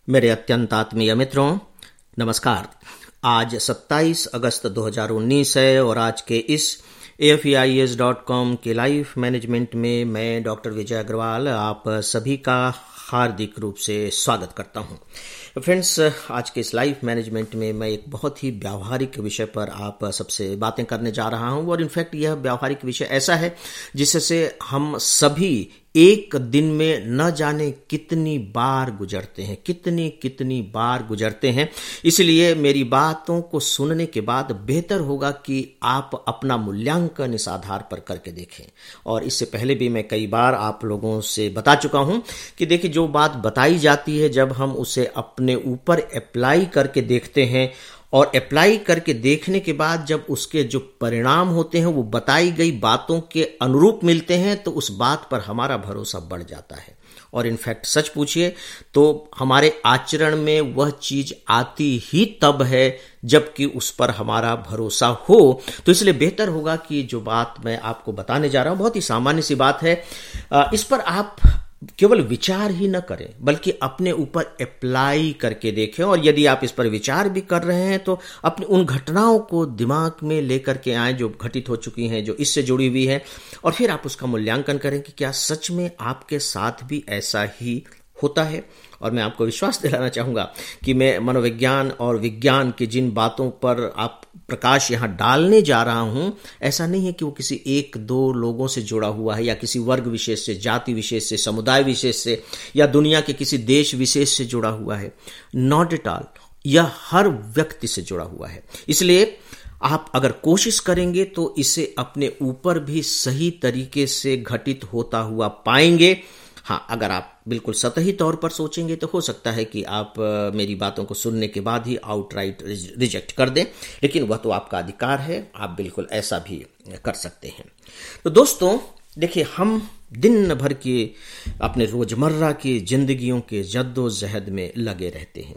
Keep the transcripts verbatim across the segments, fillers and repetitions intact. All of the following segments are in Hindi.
मेरे अत्यंत आत्मीय मित्रों, नमस्कार। आज सत्ताईस अगस्त दो हज़ार उन्नीस है और आज के इस A F E I S dot com के लाइफ मैनेजमेंट में मैं डॉक्टर विजय अग्रवाल आप सभी का हार्दिक रूप से स्वागत करता हूं। फ्रेंड्स, आज के इस लाइफ मैनेजमेंट में मैं एक बहुत ही व्यावहारिक विषय पर आप सबसे बातें करने जा रहा हूं और इनफैक्ट यह व्यावहारिक विषय ऐसा है जिससे हम सभी एक दिन में न जाने कितनी बार गुजरते हैं कितनी कितनी बार गुजरते हैं। इसलिए मेरी बातों को सुनने के बाद बेहतर होगा कि आप अपना मूल्यांकन इस आधार पर करके देखें। और इससे पहले भी मैं कई बार आप लोगों से बता चुका हूं कि देखिए, जो बात बताई जाती है जब हम उसे अपने ऊपर अप्लाई करके देखते हैं और अप्लाई करके देखने के बाद जब उसके जो परिणाम होते हैं वो बताई गई बातों के अनुरूप मिलते हैं तो उस बात पर हमारा भरोसा बढ़ जाता है। और इनफैक्ट सच पूछिए तो हमारे आचरण में वह चीज आती ही तब है जबकि उस पर हमारा भरोसा हो। तो इसलिए बेहतर होगा कि जो बात मैं आपको बताने जा रहा हूं बहुत ही सामान्य सी बात है, इस पर आप केवल विचार ही न करें बल्कि अपने ऊपर अप्लाई करके देखें। और यदि आप इस पर विचार भी कर रहे हैं तो अपनी उन घटनाओं को दिमाग में लेकर के आए जो घटित हो चुकी हैं, जो इससे जुड़ी हुई हैं, और फिर आप उसका मूल्यांकन करें कि क्या सच में आपके साथ भी ऐसा ही होता है। और मैं आपको विश्वास दिलाना चाहूंगा कि मैं मनोविज्ञान और विज्ञान की जिन बातों पर आप प्रकाश यहां डालने जा रहा हूं, ऐसा नहीं है कि वो किसी एक दो लोगों से जुड़ा हुआ है या किसी वर्ग विशेष से, जाति विशेष से, समुदाय विशेष से या दुनिया के किसी देश विशेष से जुड़ा हुआ है। नॉट एट ऑल, यह हर व्यक्ति से जुड़ा हुआ है। इसलिए आप अगर कोशिश करेंगे तो इसे अपने ऊपर भी सही तरीके से घटित होता हुआ पाएंगे। हाँ, अगर आप बिल्कुल सतही तौर पर सोचेंगे तो हो सकता है कि आप मेरी बातों को सुनने के बाद ही आउटराइट रिजेक्ट कर दें, लेकिन वह तो आपका अधिकार है, आप बिल्कुल ऐसा भी कर सकते हैं। तो दोस्तों देखिए, हम दिन भर के अपने रोजमर्रा की जिंदगियों के जद्दोजहद में लगे रहते हैं।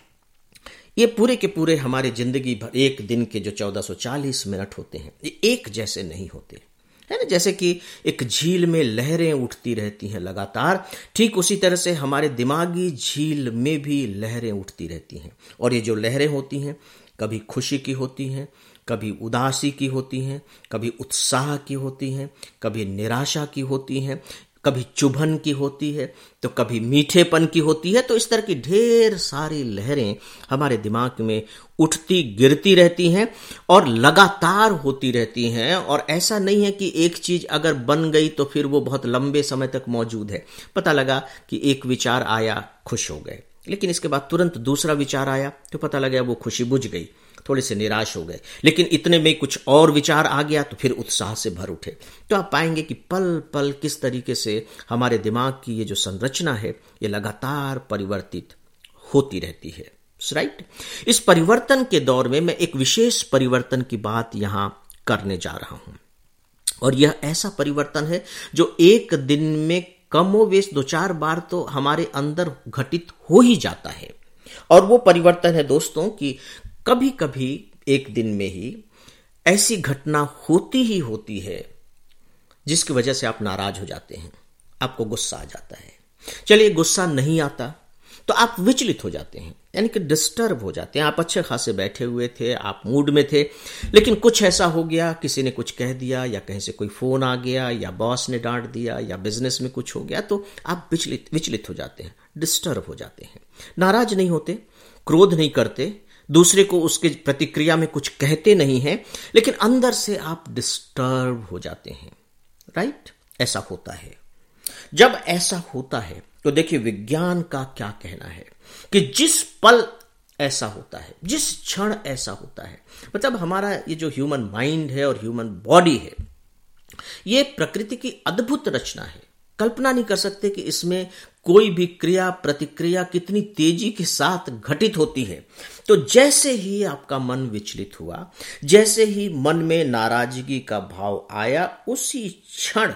ये पूरे के पूरे हमारे जिंदगी भर एक दिन के जो चौदह सौ चालीस मिनट होते हैं ये एक जैसे नहीं होते है ना। जैसे कि एक झील में लहरें उठती रहती हैं लगातार, ठीक उसी तरह से हमारे दिमागी झील में भी लहरें उठती रहती हैं। और ये जो लहरें होती हैं कभी खुशी की होती हैं, कभी उदासी की होती हैं, कभी उत्साह की होती हैं, कभी निराशा की होती हैं, कभी चुभन की होती है तो कभी मीठेपन की होती है। तो इस तरह की ढेर सारी लहरें हमारे दिमाग में उठती गिरती रहती हैं और लगातार होती रहती हैं। और ऐसा नहीं है कि एक चीज अगर बन गई तो फिर वो बहुत लंबे समय तक मौजूद है। पता लगा कि एक विचार आया, खुश हो गए, लेकिन इसके बाद तुरंत दूसरा विचार आया तो पता लगा वो खुशी बुझ गई, थोड़े से निराश हो गए, लेकिन इतने में कुछ और विचार आ गया तो फिर उत्साह से भर उठे। तो आप पाएंगे कि पल पल किस तरीके से हमारे दिमाग की ये जो संरचना है ये लगातार परिवर्तित होती रहती है। राइट। इस परिवर्तन के दौर में मैं एक विशेष परिवर्तन की बात यहां करने जा रहा हूं और यह ऐसा परिवर्तन है जो एक दिन में कमोवेश दो चार बार तो हमारे अंदर घटित हो ही जाता है। और वो परिवर्तन है दोस्तों कि कभी कभी एक दिन में ही ऐसी घटना होती ही होती है जिसकी वजह से आप नाराज हो जाते हैं, आपको गुस्सा आ जाता है। चलिए, गुस्सा नहीं आता तो आप विचलित हो जाते हैं, यानी कि डिस्टर्ब हो जाते हैं। आप अच्छे खासे बैठे हुए थे, आप मूड में थे, लेकिन कुछ ऐसा हो गया, किसी ने कुछ कह दिया या कहीं से कोई फोन आ गया या बॉस ने डांट दिया या बिजनेस में कुछ हो गया तो आप विचलित विचलित हो जाते हैं, डिस्टर्ब हो जाते हैं। नाराज नहीं होते, क्रोध नहीं करते, दूसरे को उसके प्रतिक्रिया में कुछ कहते नहीं हैं, लेकिन अंदर से आप डिस्टर्ब हो जाते हैं। राइट, ऐसा होता है। जब ऐसा होता है तो देखिए, विज्ञान का क्या कहना है कि जिस पल ऐसा होता है, जिस क्षण ऐसा होता है, मतलब हमारा ये जो ह्यूमन माइंड है और ह्यूमन बॉडी है, ये प्रकृति की अद्भुत रचना है। कल्पना नहीं कर सकते कि इसमें कोई भी क्रिया प्रतिक्रिया कितनी तेजी के साथ घटित होती है। तो जैसे ही आपका मन विचलित हुआ, जैसे ही मन में नाराजगी का भाव आया, उसी क्षण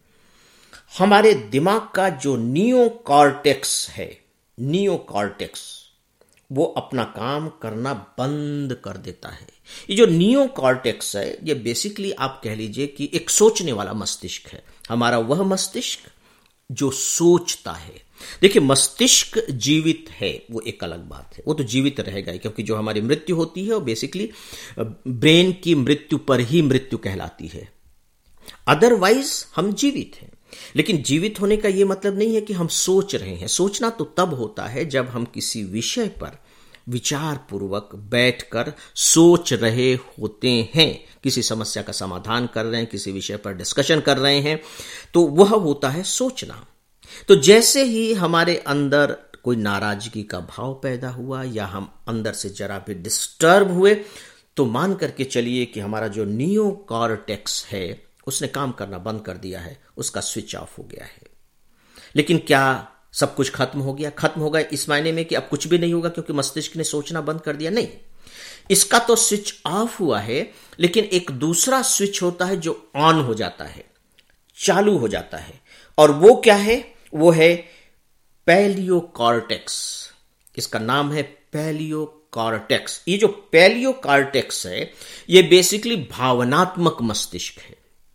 हमारे दिमाग का जो नियोकॉर्टेक्स है, नियोकॉर्टेक्स वो अपना काम करना बंद कर देता है। ये जो नियोकॉर्टेक्स है ये बेसिकली आप कह लीजिए कि एक सोचने वाला मस्तिष्क है। हमारा वह मस्तिष्क जो सोचता है, देखिए, मस्तिष्क जीवित है वो एक अलग बात है, वो तो जीवित रहेगा ही, क्योंकि जो हमारी मृत्यु होती है वो बेसिकली ब्रेन की मृत्यु पर ही मृत्यु कहलाती है। अदरवाइज हम जीवित हैं। लेकिन जीवित होने का यह मतलब नहीं है कि हम सोच रहे हैं। सोचना तो तब होता है जब हम किसी विषय पर विचार पूर्वक बैठकर सोच रहे होते हैं, किसी समस्या का समाधान कर रहे हैं, किसी विषय पर डिस्कशन कर रहे हैं, तो वह होता है सोचना। तो जैसे ही हमारे अंदर कोई नाराजगी का भाव पैदा हुआ या हम अंदर से जरा भी डिस्टर्ब हुए, तो मान करके चलिए कि हमारा जो नियोकॉर्टेक्स है उसने काम करना बंद कर दिया है, उसका स्विच ऑफ हो गया है। लेकिन क्या सब कुछ खत्म हो गया? खत्म हो गया इस मायने में कि अब कुछ भी नहीं होगा क्योंकि मस्तिष्क ने सोचना बंद कर दिया? नहीं, इसका तो स्विच ऑफ हुआ है, लेकिन एक दूसरा स्विच होता है जो ऑन हो जाता है, चालू हो जाता है, और वो क्या है? वो है पैलियोकॉर्टेक्स। इसका नाम है पैलियोकॉर्टेक्स। ये जो पैलियोकॉर्टेक्स है ये बेसिकली भावनात्मक मस्तिष्क है।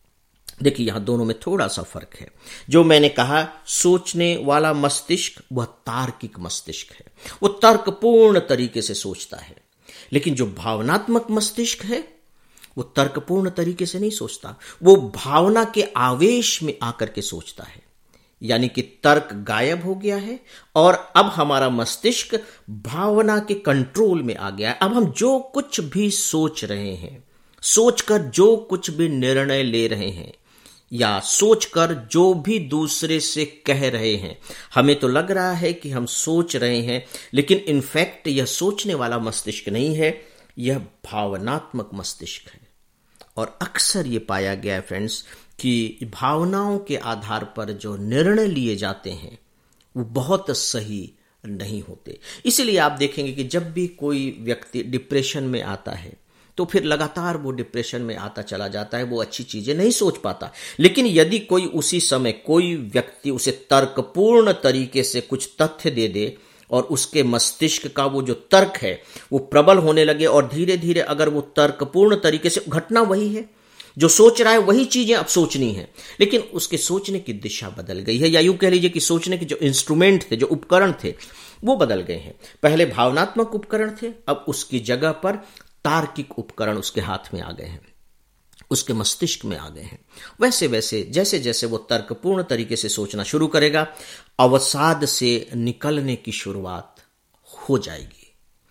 देखिए, यहां दोनों में थोड़ा सा फर्क है। जो मैंने कहा सोचने वाला मस्तिष्क वह तार्किक मस्तिष्क है, वो तर्कपूर्ण तरीके से सोचता है। लेकिन जो भावनात्मक मस्तिष्क है वो तर्कपूर्ण तरीके से नहीं सोचता, वो भावना के आवेश में आकर के सोचता है। यानी कि तर्क गायब हो गया है और अब हमारा मस्तिष्क भावना के कंट्रोल में आ गया है। अब हम जो कुछ भी सोच रहे हैं, सोचकर जो कुछ भी निर्णय ले रहे हैं या सोचकर जो भी दूसरे से कह रहे हैं, हमें तो लग रहा है कि हम सोच रहे हैं, लेकिन इनफैक्ट यह सोचने वाला मस्तिष्क नहीं है, यह भावनात्मक मस्तिष्क है। और अक्सर यह पाया गया है फ्रेंड्स कि भावनाओं के आधार पर जो निर्णय लिए जाते हैं वो बहुत सही नहीं होते। इसलिए आप देखेंगे कि जब भी कोई व्यक्ति डिप्रेशन में आता है तो फिर लगातार वो डिप्रेशन में आता चला जाता है, वो अच्छी चीजें नहीं सोच पाता। लेकिन यदि कोई उसी समय कोई व्यक्ति उसे तर्कपूर्ण तरीके से कुछ तथ्य दे दे और उसके मस्तिष्क का वो जो तर्क है वो प्रबल होने लगे और धीरे धीरे अगर वो तर्कपूर्ण तरीके से, घटना वही है जो सोच रहा है, वही चीजें अब सोचनी है, लेकिन उसके सोचने की दिशा बदल गई है, या यूं कह लीजिए कि सोचने के जो इंस्ट्रूमेंट थे, जो उपकरण थे, वो बदल गए हैं। पहले भावनात्मक उपकरण थे, अब उसकी जगह पर तार्किक उपकरण उसके हाथ में आ गए हैं, उसके मस्तिष्क में आ गए हैं। वैसे वैसे जैसे जैसे वो तर्कपूर्ण तरीके से सोचना शुरू करेगा, अवसाद से निकलने की शुरुआत हो जाएगी।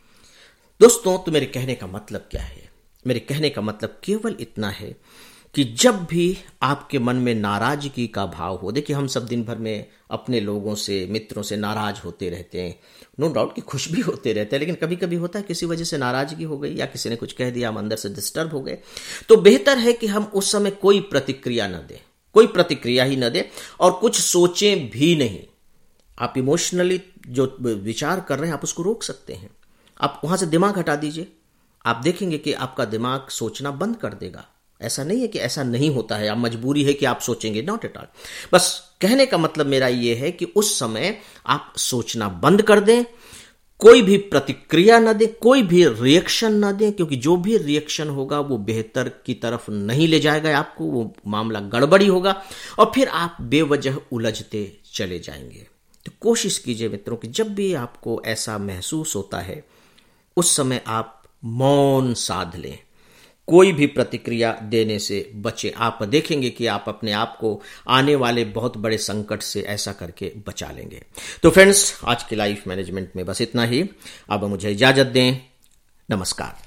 दोस्तों, तो मेरे कहने का मतलब क्या है? मेरे कहने का मतलब केवल इतना है कि जब भी आपके मन में नाराजगी का भाव हो, देखिए हम सब दिन भर में अपने लोगों से, मित्रों से नाराज होते रहते हैं, नो डाउट कि खुश भी होते रहते हैं, लेकिन कभी कभी होता है किसी वजह से नाराजगी हो गई या किसी ने कुछ कह दिया, हम अंदर से डिस्टर्ब हो गए, तो बेहतर है कि हम उस समय कोई प्रतिक्रिया न दें, कोई प्रतिक्रिया ही न दें और कुछ सोचें भी नहीं। आप इमोशनली जो विचार कर रहे हैं आप उसको रोक सकते हैं, आप वहां से दिमाग हटा दीजिए, आप देखेंगे कि आपका दिमाग सोचना बंद कर देगा। ऐसा नहीं है कि ऐसा नहीं होता है, आप मजबूरी है कि आप सोचेंगे, नॉट एट ऑल। बस कहने का मतलब मेरा यह है कि उस समय आप सोचना बंद कर दें, कोई भी प्रतिक्रिया न दें, कोई भी रिएक्शन न दें, क्योंकि जो भी रिएक्शन होगा वो बेहतर की तरफ नहीं ले जाएगा आपको, वो मामला गड़बड़ी होगा और फिर आप बेवजह उलझते चले जाएंगे। तो कोशिश कीजिए मित्रों कि जब भी आपको ऐसा महसूस होता है उस समय आप मौन साध लें, कोई भी प्रतिक्रिया देने से बचे। आप देखेंगे कि आप अपने आप को आने वाले बहुत बड़े संकट से ऐसा करके बचा लेंगे। तो फ्रेंड्स, आज के लाइफ मैनेजमेंट में बस इतना ही। अब मुझे इजाजत दें। नमस्कार।